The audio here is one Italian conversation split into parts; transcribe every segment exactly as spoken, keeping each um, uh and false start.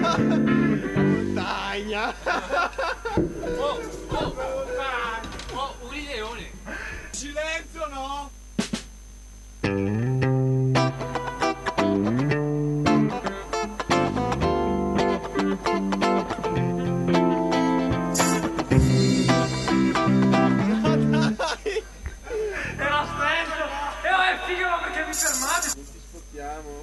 Montagna. Oh, oh, oh, un leone. Silenzio, no? Era stretto! E oh, è figo, ma perché mi fermate? Non ci spottiamo.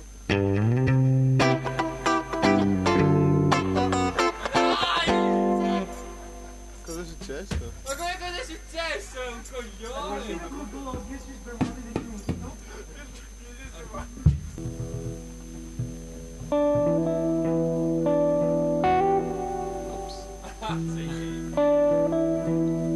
Dai! Cosa è successo? Ma come cosa è successo? È un coglione! Ah, sì.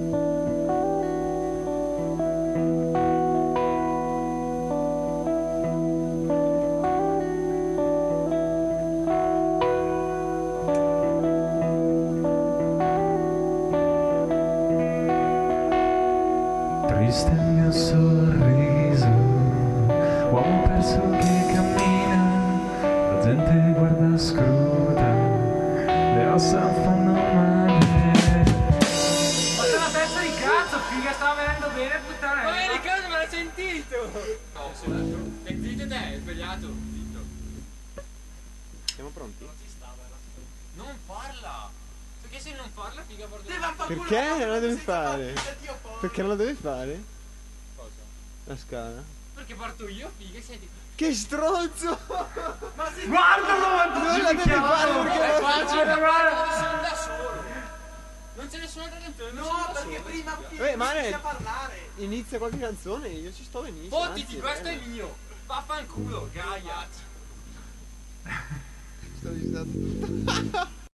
Triste il mio sorriso, uomo perso che cammina, la gente guarda scruta, le ossa fanno male. Ma c'è la testa di cazzo, figa, stava venendo bene, puttana. Ma vieni cazzo, me l'ha sentito! No, sono è zitto te, è svegliato. Zitto. Siamo pronti? Non parla! Perché se non parla, figa, guarda. Perché non la devi fare? Perché non la devi fare? Cosa? La scala. Perché parto io, figa, senti. Che stronzo! Ma si Guardalo! Non la devi fare perché è non facile, guarda, sono da solo. Non c'è nessuna canzone, no, Perché prima Eh, ma inizia ne- a parlare. Inizia qualche canzone, io ci sto benissimo. Fottiti, anzi, questo è bello. mio. Vaffanculo, gaia. Sto registrando tutto.